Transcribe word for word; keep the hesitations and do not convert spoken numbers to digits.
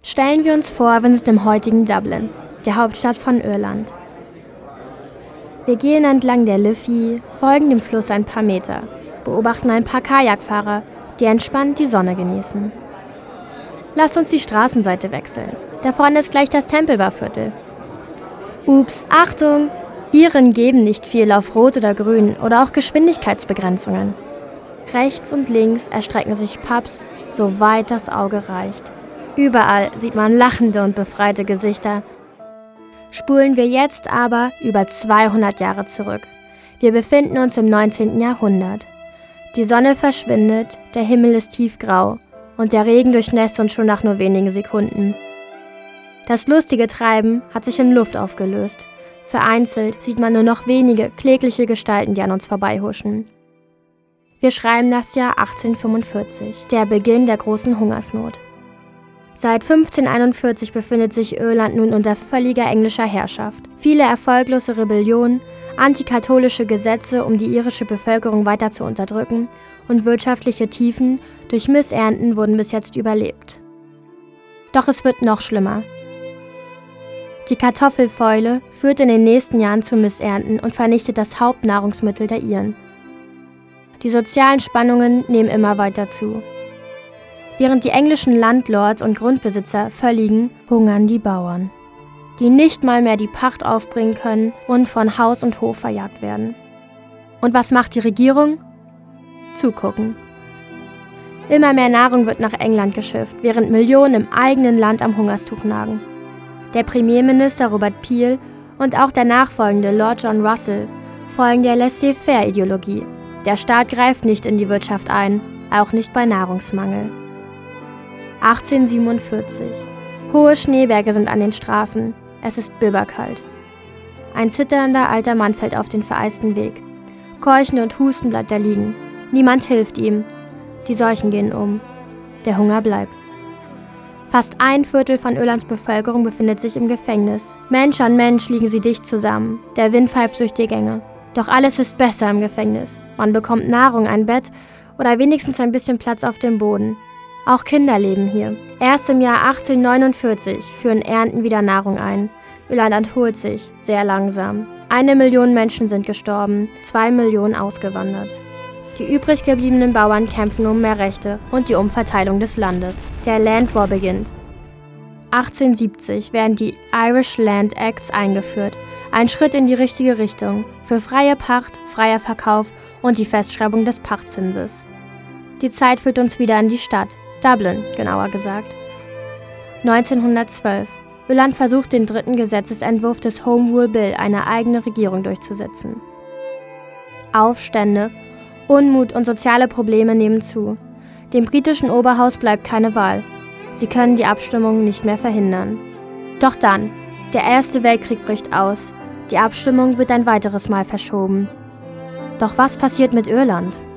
Stellen wir uns vor, wir sind im heutigen Dublin, der Hauptstadt von Irland. Wir gehen entlang der Liffey, folgen dem Fluss ein paar Meter, beobachten ein paar Kajakfahrer, die entspannt die Sonne genießen. Lasst uns die Straßenseite wechseln. Da vorne ist gleich das Temple-Bar-Viertel. Ups, Achtung! Iren geben nicht viel auf Rot oder Grün oder auch Geschwindigkeitsbegrenzungen. Rechts und links erstrecken sich Pubs, soweit das Auge reicht. Überall sieht man lachende und befreite Gesichter. Spulen wir jetzt aber über zweihundert Jahre zurück. Wir befinden uns im neunzehnten Jahrhundert. Die Sonne verschwindet, der Himmel ist tiefgrau und der Regen durchnässt uns schon nach nur wenigen Sekunden. Das lustige Treiben hat sich in Luft aufgelöst. Vereinzelt sieht man nur noch wenige klägliche Gestalten, die an uns vorbeihuschen. Wir schreiben das Jahr achtzehnhundertfünfundvierzig, der Beginn der großen Hungersnot. Seit fünfzehnhunderteinundvierzig befindet sich Irland nun unter völliger englischer Herrschaft. Viele erfolglose Rebellionen, antikatholische Gesetze, um die irische Bevölkerung weiter zu unterdrücken, und wirtschaftliche Tiefen durch Missernten wurden bis jetzt überlebt. Doch es wird noch schlimmer. Die Kartoffelfäule führt in den nächsten Jahren zu Missernten und vernichtet das Hauptnahrungsmittel der Iren. Die sozialen Spannungen nehmen immer weiter zu. Während die englischen Landlords und Grundbesitzer verliegen, hungern die Bauern, die nicht mal mehr die Pacht aufbringen können und von Haus und Hof verjagt werden. Und was macht die Regierung? Zugucken. Immer mehr Nahrung wird nach England geschifft, während Millionen im eigenen Land am Hungerstuch nagen. Der Premierminister Robert Peel und auch der nachfolgende Lord John Russell folgen der Laissez-faire-Ideologie. Der Staat greift nicht in die Wirtschaft ein, auch nicht bei Nahrungsmangel. achtzehnhundertsiebenundvierzig. Hohe Schneeberge sind an den Straßen. Es ist bibberkalt. Ein zitternder alter Mann fällt auf den vereisten Weg. Keuchend und hustend bleibt er liegen. Niemand hilft ihm. Die Seuchen gehen um. Der Hunger bleibt. Fast ein Viertel von Irlands Bevölkerung befindet sich im Gefängnis. Mensch an Mensch liegen sie dicht zusammen. Der Wind pfeift durch die Gänge. Doch alles ist besser im Gefängnis. Man bekommt Nahrung, ein Bett oder wenigstens ein bisschen Platz auf dem Boden. Auch Kinder leben hier. Erst im Jahr achtzehnhundertneunundvierzig führen Ernten wieder Nahrung ein. Irland entholt sich, sehr langsam. Eine Million Menschen sind gestorben, zwei Millionen ausgewandert. Die übrig gebliebenen Bauern kämpfen um mehr Rechte und die Umverteilung des Landes. Der Land War beginnt. achtzehnhundertsiebzig werden die Irish Land Acts eingeführt. Ein Schritt in die richtige Richtung. Für freie Pacht, freier Verkauf und die Festschreibung des Pachtzinses. Die Zeit führt uns wieder in die Stadt. Dublin, genauer gesagt. neunzehnhundertzwölf. Irland versucht, den dritten Gesetzesentwurf des Home Rule Bill, eine eigene Regierung durchzusetzen. Aufstände, Unmut und soziale Probleme nehmen zu. Dem britischen Oberhaus bleibt keine Wahl. Sie können die Abstimmung nicht mehr verhindern. Doch dann, der Erste Weltkrieg bricht aus. Die Abstimmung wird ein weiteres Mal verschoben. Doch was passiert mit Irland?